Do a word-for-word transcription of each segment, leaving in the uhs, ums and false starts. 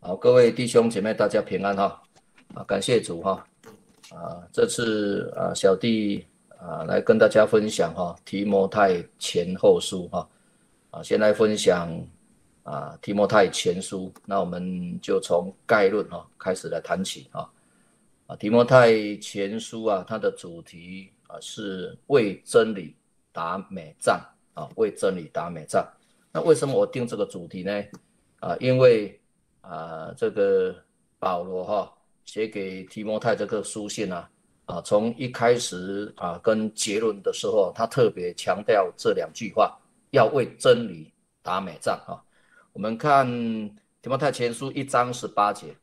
好，各位弟兄姐妹，大家平安哈！啊，感谢主哈！啊，这次啊，小弟啊来跟大家分享哈提摩太前后书哈。啊，先来分享啊提摩太前书，那我们就从概论哈开始来谈起哈。啊，提摩太前书啊，它的主题啊是为真理打美仗啊，为真理打美仗。那为什么我定这个主题呢？啊，因为啊，这个保罗哈写给提摩太这个书信啊，啊，从一开始啊跟结论的时候，他特别强调这两句话，要为真理打美仗啊。我们看提摩太前书一章十八节，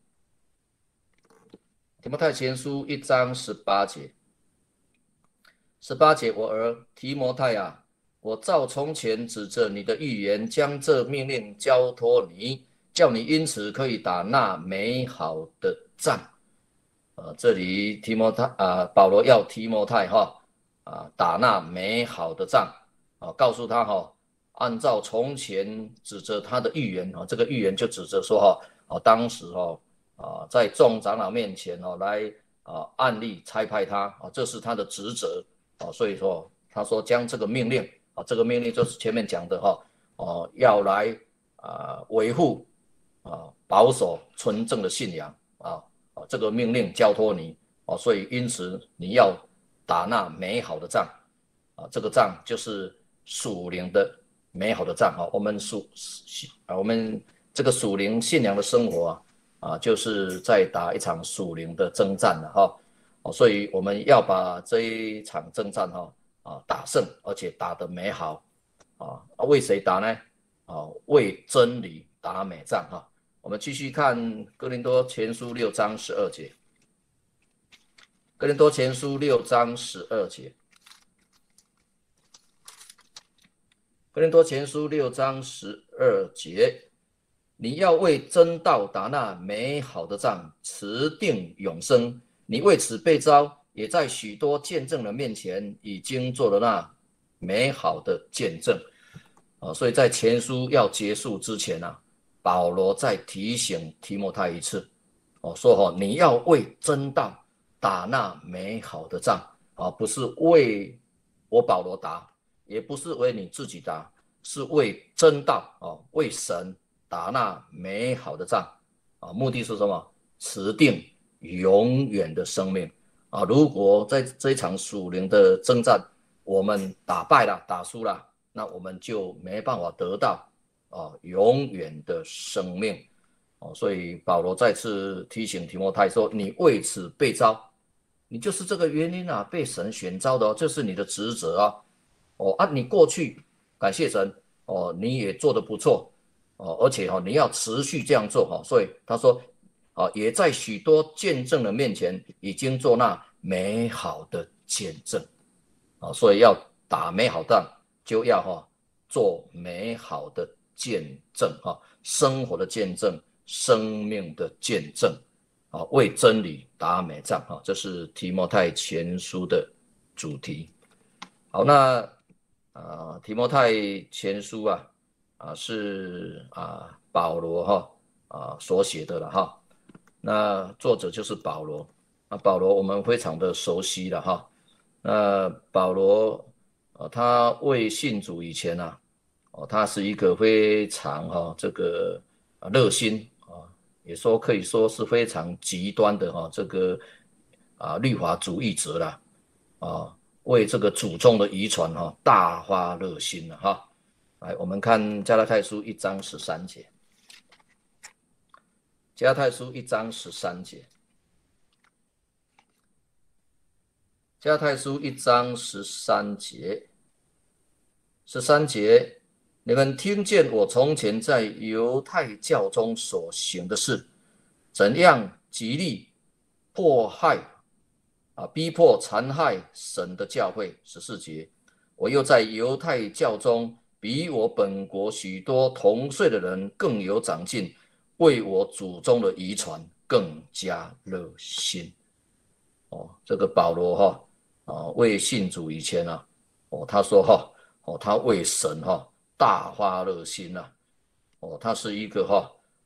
提摩太前书一章十八节，十八节，我儿提摩太啊，我照从前指着你的预言，将这命令交托你，叫你因此可以打那美好的仗。呃，这里提摩太啊，保罗要提摩太哈啊打那美好的仗啊，告诉他哈，按照从前指着他的预言啊，这个预言就指着说哈，啊当时哈啊在众长老面前哦来啊暗例差派他啊，这是他的职责啊，所以说他说将这个命令啊，这个命令就是前面讲的哈，哦要来啊维护啊保守纯正的信仰啊。啊，这个命令交托你啊，所以因此你要打那美好的仗啊，这个仗就是属灵的美好的仗啊。我们属啊，我们这个属灵信仰的生活啊，啊，就是在打一场属灵的征战了哈。啊，所以我们要把这一场征战哈啊打胜，而且打得美好啊。为谁打呢？啊，为真理打美仗哈。我们继续看哥林多前书六章十二节，哥林多前书六章十二节，哥林多前书六章十二节，你要为真道打那美好的仗，持定永生。你为此被召，也在许多见证人面前已经做了那美好的见证。啊，所以在前书要结束之前啊，保罗再提醒提摩太一次，哦，说哦，你要为真道打那美好的仗啊，不是为我保罗打，也不是为你自己打，是为真道啊，为神打那美好的仗啊。目的是什么？持定永远的生命啊。如果在这一场属灵的征战，我们打败了，打输了，那我们就没办法得到啊永远的生命哦。所以保罗再次提醒提摩太说：“你为此被召，你就是这个原因啊，被神选召的哦，这是你的职责啊。哦啊，你过去感谢神哦，你也做得不错哦，而且哦，你要持续这样做哈、哦。所以他说啊，也在许多见证人面前已经做那美好的见证啊，所以要打美好仗。”就要哈做美好的见证哈，生活的见证，生命的见证啊，为真理打美仗哈，这是提摩太前书的主题。好，那啊，提摩太前书啊啊是啊保罗哈啊所写的了哈，那作者就是保罗。那保罗我们非常的熟悉了哈，那保罗。哦，他未信主以前啊，哦，他是一个非常哈、哦、这个热心啊，也说可以说是非常极端的哈、哦、这个啊律法主义者啦啊，为这个祖宗的遗传哈、哦、大发热心了哈。来，我们看加拉太书一章十三节，加拉太书一章十三节，加拉太书一章十三节。十三节，你们听见我从前在犹太教中所行的事，怎样极力迫害啊，逼迫残害神的教会。十四节，我又在犹太教中比我本国许多同岁的人更有长进，为我祖宗的遗传更加热心。哦，这个保罗哈啊，未信主以前啊，哦，他说哈。哦，他为神哈、哦、大发热心呐、啊，哦，他是一个哈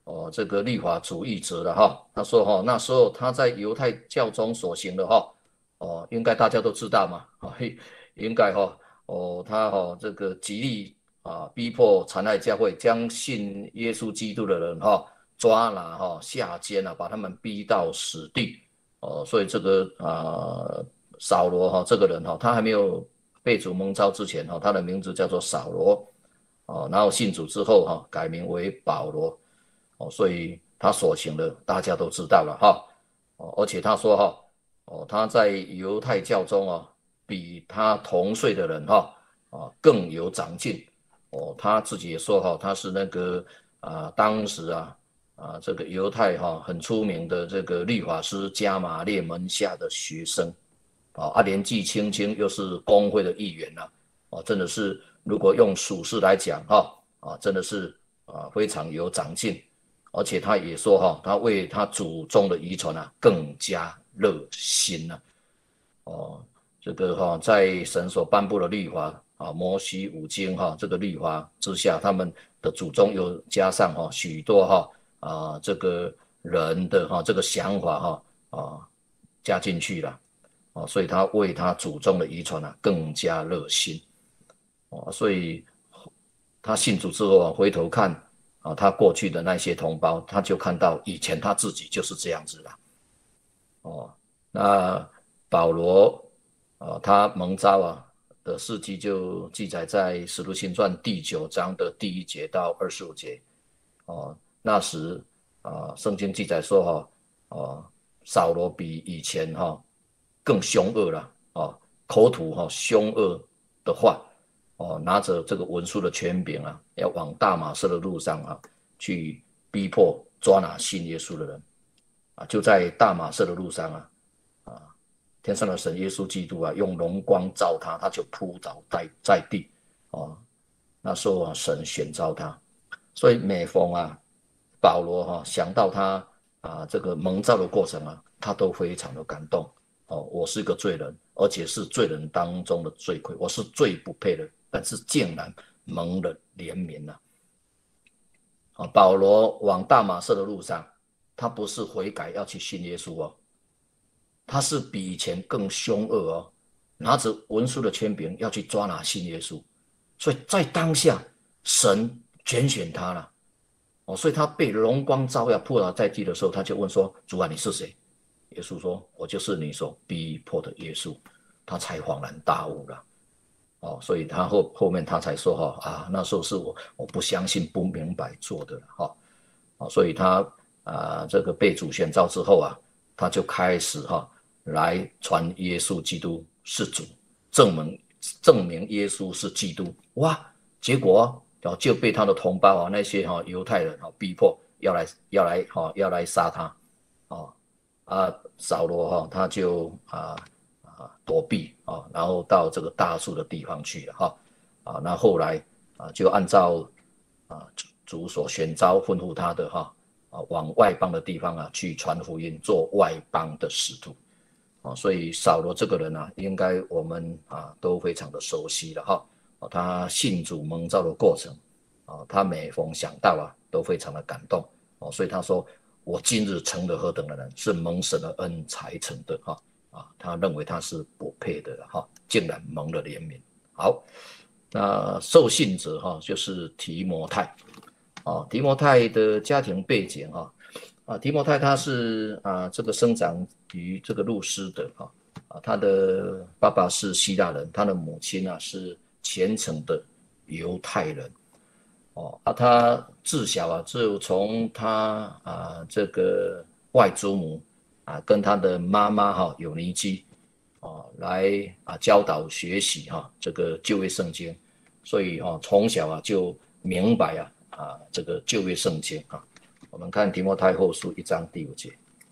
哦这个律法主义者了哈。他说哈，那时候他在犹太教中所行的哈，哦应该大家都知道嘛，哦应该哈哦他哈这个极力啊逼迫残害教会，将信耶稣基督的人哈抓拿哈下监啊，把他们逼到死地。哦，所以这个啊扫罗哈这个人哈，他还没有被主蒙召之前哈，他的名字叫做扫罗。哦，然后信主之后哈，改名为保罗。哦，所以他所行的大家都知道了哈。哦，而且他说哈，哦，他在犹太教中啊，比他同岁的人哈啊更有长进。哦，他自己也说哈，他是那个啊当时啊啊这个犹太哈很出名的这个律法师加玛列门下的学生。啊，啊年纪轻轻又是公会的议员呐、啊，哦，真的是如果用属实来讲哈，啊，真的是啊非常有长进，而且他也说哈，他为他祖宗的遗传啊更加热心呐、啊，哦，这个哈在神所颁布的律法啊，摩西五经哈这个律法之下，他们的祖宗又加上哈许多哈啊这个人的哈这个想法哈啊加进去了。哦，所以他为他祖宗的遗传啊更加热心。哦，所以他信主之后啊，回头看啊，他过去的那些同胞，他就看到以前他自己就是这样子了。哦，那保罗啊，他蒙召啊的事迹就记载在《使徒行传》第九章的第一节到二十五节。哦，那时啊，圣经记载说哈，哦，扫罗比以前哈更凶恶了，哦，口吐哈凶恶的话，哦，拿着这个文书的权柄啊，要往大马色的路上啊去逼迫抓拿信耶稣的人啊，就在大马色的路上啊，啊，天上的神耶稣基督啊，用荣光照他，他就扑倒在在地，哦，那时候啊，神选召他。所以每逢啊，保罗哈、啊、想到他啊这个蒙召的过程啊，他都非常的感动。哦，我是一个罪人，而且是罪人当中的罪魁，我是最不配的，但是竟然蒙了怜悯了、啊。啊，保罗往大马色的路上，他不是悔改要去信耶稣哦，他是比以前更凶恶哦，拿着文书的权柄要去抓拿信耶稣，所以在当下神拣选他了。哦，所以他被荣光照耀扑倒在地的时候，他就问说：主啊，你是谁？耶稣说：我就是你所逼迫的耶稣。他才恍然大悟了。哦，所以他后后面他才说哈啊，那时候是我我不相信不明白做的哈。哦，所以他啊这个被主选召之后啊，他就开始哈来传耶稣基督是主，证明证明耶稣是基督。哇，结果哦就被他的同胞啊那些哈犹太人啊逼迫要来要来哈要来杀他。哦啊扫罗哈他就啊啊躲避啊，然后到这个大树的地方去了哈。啊，那后来啊就按照啊主所选召吩咐他的哈啊往外邦的地方啊去传福音，做外邦的使徒。啊，所以扫罗这个人啊，应该我们啊都非常的熟悉了哈。啊，他信主蒙召的过程啊，他每逢想到啊，都非常的感动。哦，所以他说：我今日成了何等的人，是蒙神的恩才成的哈。啊，他认为他是不配的哈，竟然蒙了怜悯。好，那受信者哈，就是提摩太。啊，提摩太的家庭背景哈。啊，提摩太他是啊这个生长于这个路斯的哈。啊，他的爸爸是希腊人，他的母亲啊是虔诚的犹太人。哦，啊，他自小啊就从他啊这个外祖母啊跟他的妈妈哈有尼基哦来啊教导学习哈这个旧约圣经，所以哈从小啊就明白啊啊这个旧约圣经啊。我们看提摩太后书一章第五节，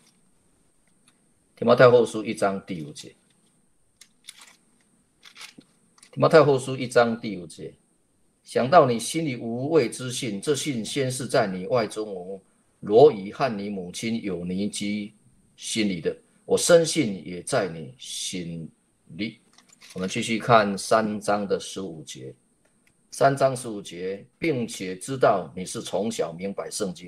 提摩太后书一章第五节，提摩太后书一章第五节。想到你心里无畏之信，这信先是在你外祖母罗以和你母亲有尼基心里的，我深信也在你心里。我们继续看三章的十五节，三章十五节，并且知道你是从小明白圣经，这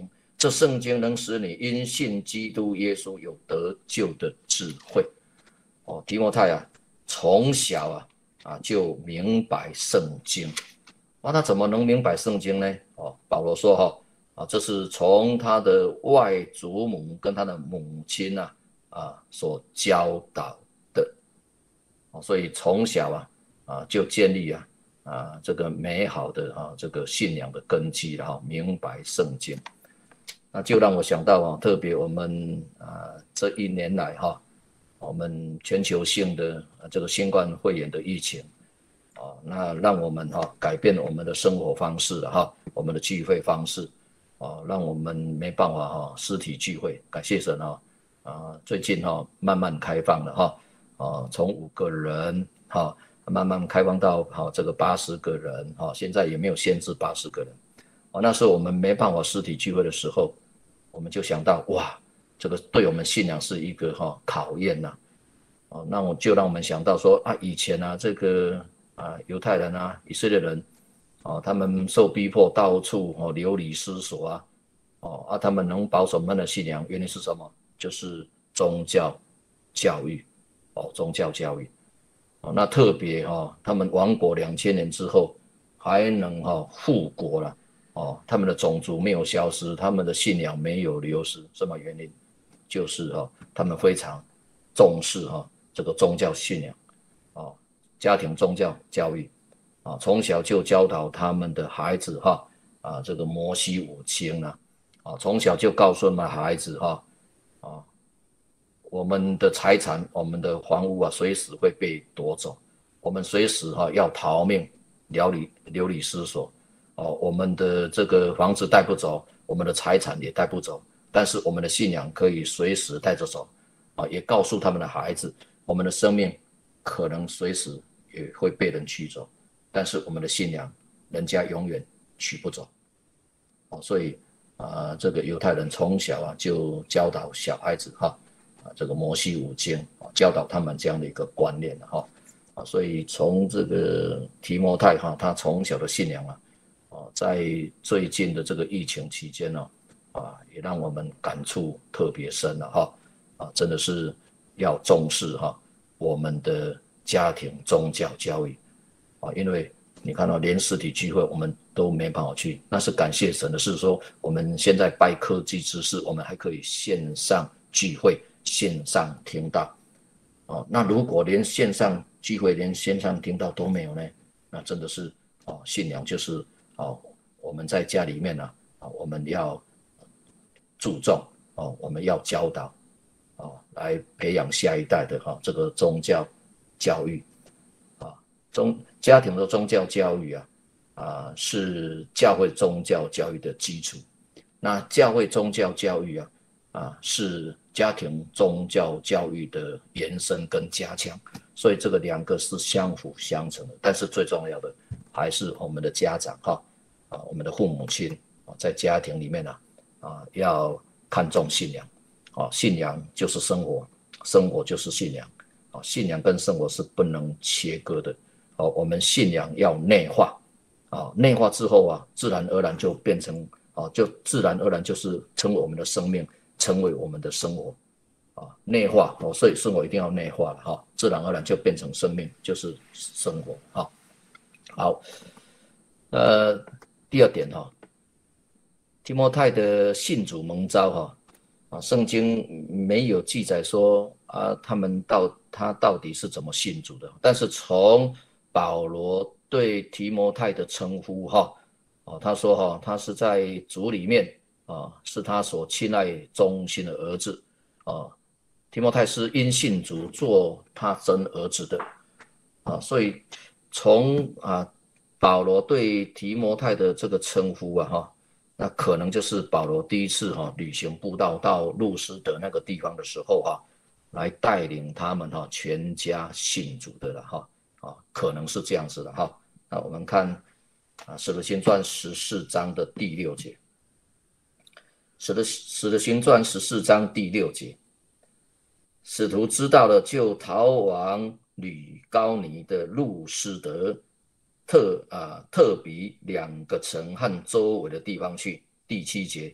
这圣经能使你因信基督耶稣有得救的智慧。哦，提摩太啊，从小啊啊就明白圣经。啊，他怎么能明白圣经呢？哦，保罗说哈、哦、啊，这是从他的外祖母跟他的母亲啊啊所教导的。哦，所以从小啊啊就建立啊啊这个美好的啊这个信仰的根基了哈、哦，明白圣经。那就让我想到啊，特别我们啊这一年来哈，我们全球性的这个新冠肺炎的疫情啊，那让我们哈改变我们的生活方式了哈，我们的聚会方式啊，让我们没办法哈实体聚会，感谢神啊啊，最近哈慢慢开放了哈啊，从五个人哈慢慢开放到好这个八十个人哈，现在也没有限制八十个人。哦，那时候我们没办法实体聚会的时候，我们就想到哇，这个对我们信仰是一个哈、哦、考验呐、啊。哦，那我就让我们想到说啊，以前啊这个啊犹太人啊以色列人，哦他们受逼迫到处哦流离失所啊，哦啊他们能保守他们的信仰，原因是什么？就是宗教教育，哦宗教教育。哦，那特别哈、哦，他们亡国两千年之后还能哈、哦、复国了。哦，他们的种族没有消失，他们的信仰没有流失，什么原因？就是哈、哦，他们非常重视哈、哦、这个宗教信仰，哦，家庭宗教教育，啊，从小就教导他们的孩子哈啊这个摩西五经啊，啊从小就告诉他们孩子哈啊我们的财产、我们的房屋啊，随时会被夺走，我们随时哈、啊、要逃命，流离流离失所。哦，我们的这个房子带不走，我们的财产也带不走，但是我们的信仰可以随时带着走，啊，也告诉他们的孩子，我们的生命可能随时也会被人取走，但是我们的信仰，人家永远取不走。哦，所以啊、呃，这个犹太人从小啊就教导小孩子哈，啊，这个摩西五经，啊，教导他们这样的一个观念哈，啊，所以从这个提摩太哈，他从小的信仰啊。在最近的这个疫情期间呢、哦，啊，也让我们感触特别深了哈，啊，真的是要重视哈我们的家庭宗教教育啊，因为你看到连实体聚会我们都没办法去，那是感谢神的是说，我们现在拜科技知识，我们还可以线上聚会、线上听到，哦，那如果连线上聚会、连线上听到都没有呢，那真的是哦，信仰就是。哦，我们在家里面呢、啊，我们要注重哦，我们要教导哦，来培养下一代的哈、哦、这个宗教教育啊，宗家庭的宗教教育啊啊是教会宗教教育的基础，那教会宗教教育啊啊是家庭宗教教育的延伸跟加强，所以这个两个是相辅相成的，但是最重要的还是我们的家长哈。啊，我们的父母亲啊，在家庭里面呢、啊，啊，要看重信仰，啊，信仰就是生活，生活就是信仰，啊，信仰跟生活是不能切割的，啊，我们信仰要内化，啊，内化之后啊，自然而然就变成，啊，就自然而然就是成为我们的生命，成为我们的生活，啊，内化哦，所以生活一定要内化了哈，自然而然就变成生命，就是生活，哈，好，呃。第二点哈，提摩太的信主蒙召哈，啊，圣经没有记载说啊，他们到他到底是怎么信主的，但是从保罗对提摩太的称呼哈，啊，他说哈，他是在主里面啊，是他所亲爱忠心的儿子啊，提摩太是因信主做他真儿子的啊，所以从啊。保罗对提摩太的这个称呼啊，哈，那可能就是保罗第一次哈旅行布道到路斯德那个地方的时候哈，来带领他们哈全家信主的了哈，啊，可能是这样子的哈。那我们看啊，使徒行传十四章的第六节，使徒使徒行传十四章第六节，使徒知道了，就逃往吕高尼的路斯德。特啊特比两个城和周围的地方去。第七节，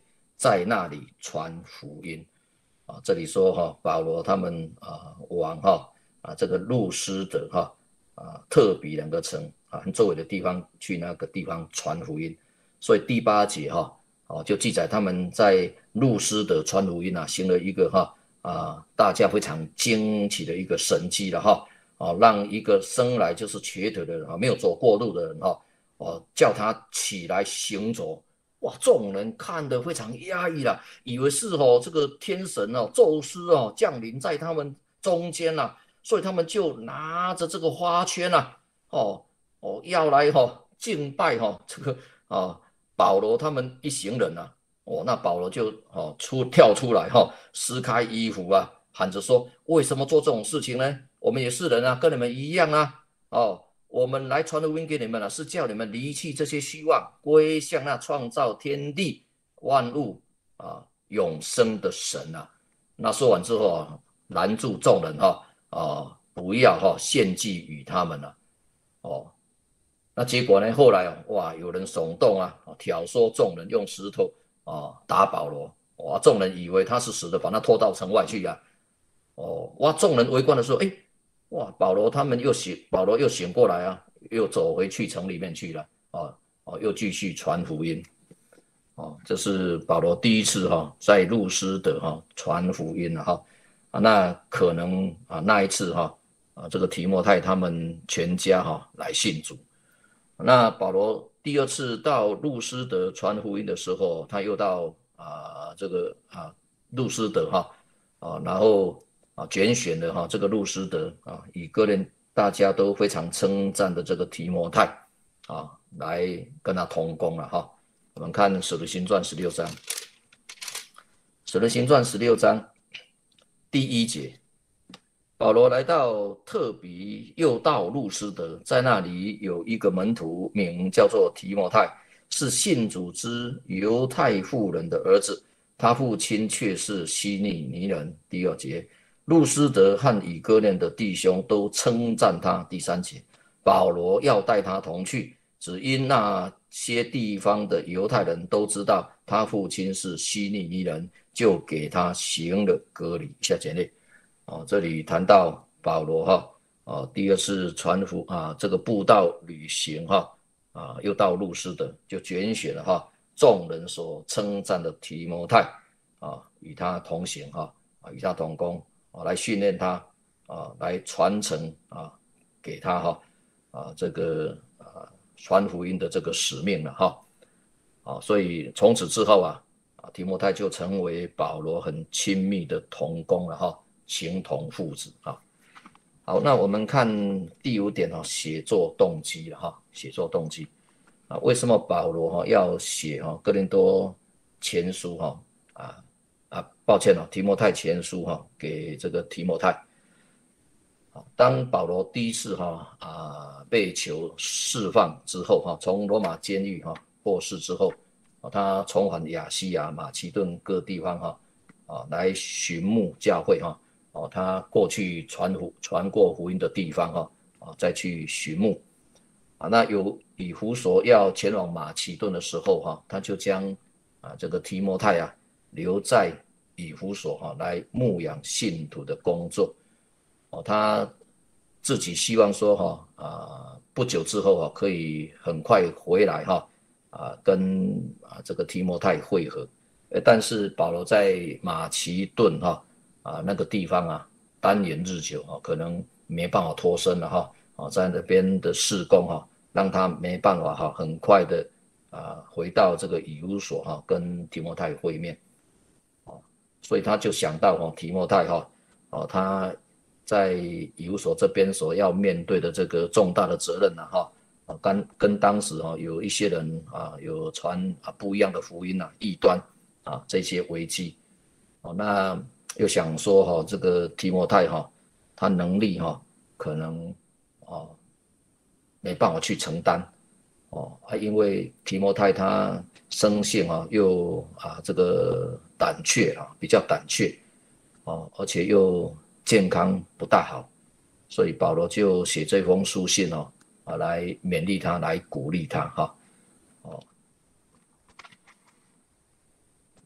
在那里传福音。啊，这里说哈，保罗他们啊往哈啊这个路斯德哈啊特比两个城啊和周围的地方去那个地方传福音，所以第八节哈哦就记载他们在路斯德传福音啊，行了一个哈啊大家非常惊奇的一个神迹了哈哦，让一个生来就是瘸腿的人啊没有走过路的人哈哦叫他起来行走。哇，众人看得非常压抑啦，以为是哦这个天神哦宙斯哦降临在他们中间啦、啊，所以他们就拿着这个花圈啊，哦哦要来哦敬拜哦这个啊保罗他们一行人啊，哦那保罗就哦出跳出来哈、哦，撕开衣服啊，喊着说为什么做这种事情呢？我们也是人啊，跟你们一样啊，哦。我们来传福音给你们了，是叫你们离弃这些虚妄，归向那创造天地万物啊永生的神啊。那说完之后啊，拦住众人哈啊，不要哈献祭与他们了哦。那结果呢？后来啊，哇，有人耸动啊，挑唆众人用石头啊打保罗，哇，众人以为他是死的，把他拖到城外去啊。哦，哇，众人围观的时候，哎，哇，保罗他们又醒，保罗又醒过来啊，又走回去城里面去了，哦哦，又继续传福音，哦，这是保罗第一次哈、哦、在路斯德哈、哦、传福音了哈、啊，那可能啊那一次哈啊这个提摩太他们全家哈、哦、来信主，那保罗第二次到路斯德传福音的时候，他又到啊这个啊路斯德哈啊，然后啊拣选的哈这个路斯德啊，以个人大家都非常称赞的这个提摩太啊，来跟他同工了哈。我们看使徒行传十六章，使徒行传十六章第一节。保罗来到特比，又到路斯德，在那里有一个门徒，名叫做提摩太，是信主之犹太妇人的儿子，他父亲却是希利尼人。第二节，路斯德和以哥念的弟兄都称赞他。第三节，保罗要带他同去，只因那些地方的犹太人都知道他父亲是希利尼人，就给他行了割礼。下节内。哦，这里谈到保罗哈，哦，第二次传福啊，这个布道旅行哈，啊，又到路斯的，就拣选了哈，众人所称赞的提摩太啊，与他同行哈，啊，与他同工啊，来训练他啊，来传承啊，给他哈，啊，这个啊传福音的这个使命了哈，啊，所以从此之后啊，啊，提摩太就成为保罗很亲密的同工了哈。形同父子啊。好，那我们看第五点哈，写作动机了哈，写作动机啊，为什么保罗哈要写哈哥林多前书哈啊啊，抱歉哦，提摩太前书哈给这个提摩太。当保罗第一次哈啊被囚释放之后哈，从罗马监狱哈获释之后，他重返亚细亚、马其顿各地方哈啊来寻牧教会哈。哦，他过去传福传过福音的地方哈、哦，啊，再去寻牧，啊，那有以弗所要前往马其顿的时候哈、哦，他就将啊这个提摩太啊留在以弗所哈、哦，来牧养信徒的工作，哦，他自己希望说哈啊不久之后啊可以很快回来哈啊跟啊这个提摩太会合，但是保罗在马其顿哈。啊，那个地方啊，单延日久啊，可能没办法脱身了哈。啊，在那边的事工哈，让他没办法哈，很快的啊回到这个以弗所哈，跟提摩太会面。啊，所以他就想到哈，提摩太哈，哦，他在以弗所这边所要面对的这个重大的责任呐哈。啊，跟跟当时哈有一些人啊有传啊不一样的福音呐，异端啊这些危机。哦，那又想说哈，这个提摩太哈，他能力哈可能哦没办法去承担哦，因为提摩太他生性啊又啊这个胆怯啊，比较胆怯哦，而且又健康不大好，所以保罗就写这封书信哦啊来勉励他，来鼓励他哈哦。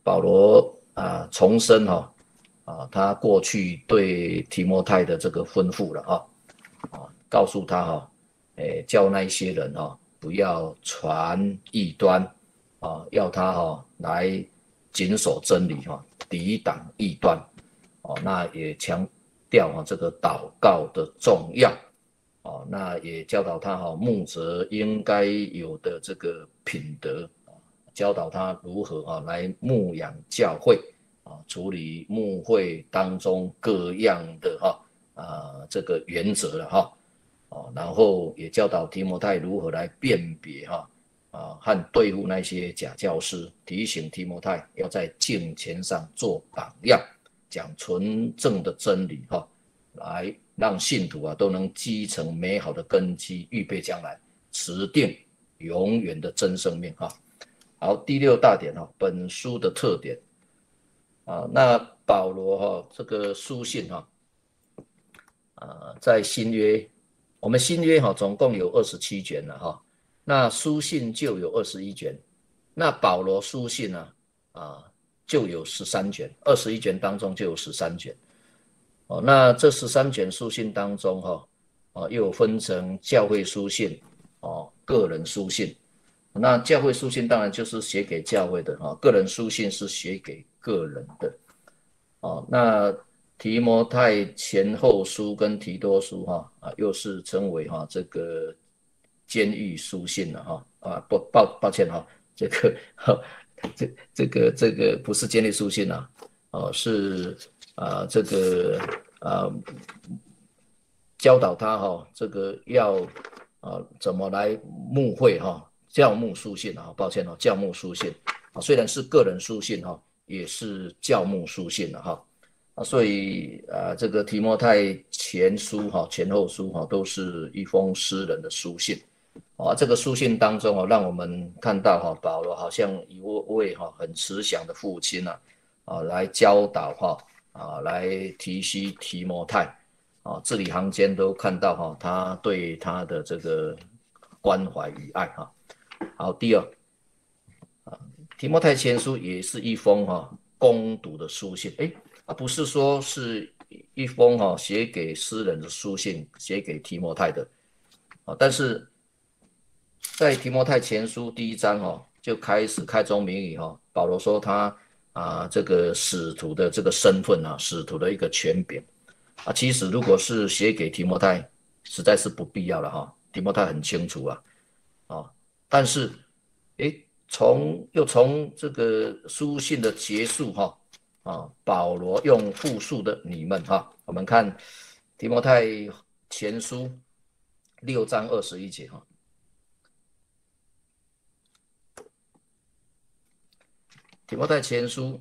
保罗啊重申哈啊他过去对提摩太的这个吩咐了哈啊，告诉他哈，诶叫那些人哈不要传异端啊，要他哈来谨守真理哈，抵挡异端哦，那也强调哈这个祷告的重要。哦，那也教导他哈牧者应该有的这个品德，教导他如何啊来牧养教会啊，处理牧会当中各样的哈啊这个原则了哈，哦，然后也教导提摩太如何来辨别哈啊和对付那些假教师，提醒提摩太要在敬虔上做榜样，讲纯正的真理哈，来让信徒啊都能积成美好的根基，预备将来持定永远的真生命哈。好，第六大点哈，本书的特点啊，那保罗哈这个书信哈啊，在新约，我们新约哈总共有二十七卷了哈，那书信就有二十一卷，那保罗书信呢啊就有十三卷，二十一卷当中就有十三卷。哦，那这十三卷书信当中，哈、哦，啊，又分成教会书信，哦，个人书信。那教会书信当然就是写给教会的，哈、哦，个人书信是写给个人的。哦，那提摩太前后书跟提多书，哈、啊，又是称为哈、这个监狱书信了，哈，啊，不，抱抱歉哈、这个，这这个这个不是监狱书信啊，哦，是。啊，这个啊，教导他哈、哦，这个要啊怎么来牧会哈、哦，教牧书信啊，抱歉哦，教牧书信啊，虽然是个人书信哈、哦，也是教牧书信了哈啊，所以啊，这个提摩太前书哈、前后书哈，都是一封诗人的书信啊。这个书信当中啊，让我们看到哈，保罗好像一位哈很慈祥的父亲啊啊来教导哈。啊，来提携提摩太啊，字里行间都看到哈、啊，他对他的这个关怀与爱哈、啊。好，第二啊，提摩太前书也是一封哈、啊、攻读的书信，哎，啊不是说是一封哈、啊、写给诗人的书信，写给提摩太的啊，但是在提摩太前书第一章哈、啊、就开始开宗明义哈、啊，保罗说他。啊，这个使徒的这个身份啊，使徒的一个权柄啊，其实如果是写给提摩太，实在是不必要了哈。提摩太很清楚啊，啊，但是，诶，从又从这个书信的结束哈，啊，保罗用复数的你们哈，我们看提摩太前书六章二十一节哈。提摩太前书，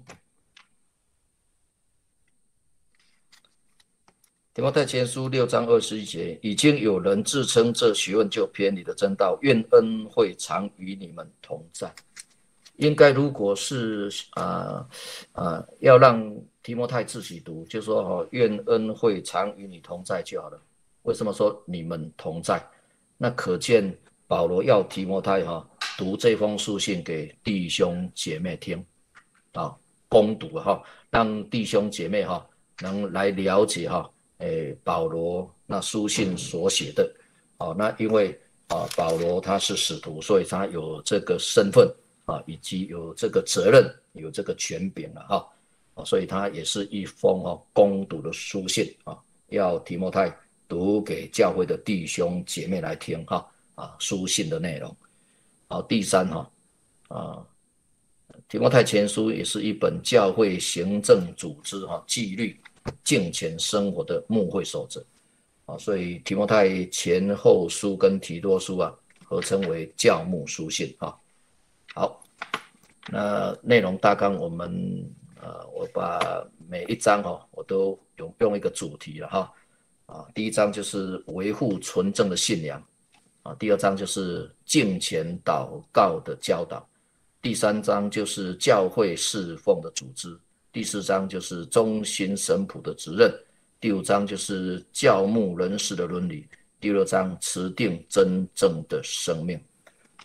提摩太前书六章二十一节，已经有人自称这学问就偏离了真道，愿恩惠常与你们同在。应该如果是啊啊、呃呃，要让提摩太自己读，就说哦，愿恩惠常与你同在就好了。为什么说你们同在？那可见保罗要提摩太哈、哦、读这封书信给弟兄姐妹听。啊，攻读哈，让弟兄姐妹哈能来了解哈，诶，保罗那书信所写的，啊，那因为啊保罗他是使徒，所以他有这个身份啊，以及有这个责任，有这个权柄了哈，啊，所以他也是一封哈攻读的书信啊，要提摩太读给教会的弟兄姐妹来听哈，啊，书信的内容。好，第三哈，啊。提摩太前书也是一本教会行政组织哈纪律敬虔生活的牧会守则啊，所以提摩太前后书跟提多书啊合称为教牧书信啊。好，那内容大纲我们呃我把每一章哈我都用用一个主题了哈啊，第一章就是维护纯正的信仰啊，第二章就是敬虔祷告的教导。第三章就是教会侍奉的组织，第四章就是中心神仆的职任，第五章就是教牧人士的伦理，第六章持定真正的生命。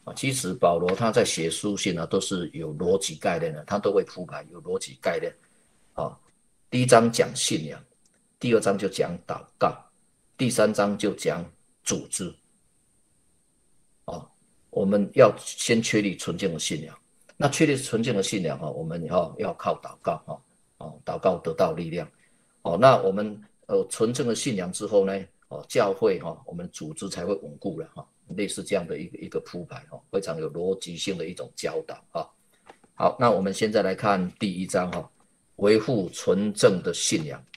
啊，其实保罗他在写书信呢，都是有逻辑概念的，他都会铺排有逻辑概念。啊，第一章讲信仰，第二章就讲祷告，第三章就讲组织。啊，我们要先确立纯净的信仰。那确立纯净的信仰，我们要靠祷告，祷告得到力量。那我们呃纯正的信仰之后呢，教会我们组织才会稳固了，类似这样的一个一个铺排，非常有逻辑性的一种教导。好，那我们现在来看第一章，维护纯正的信仰。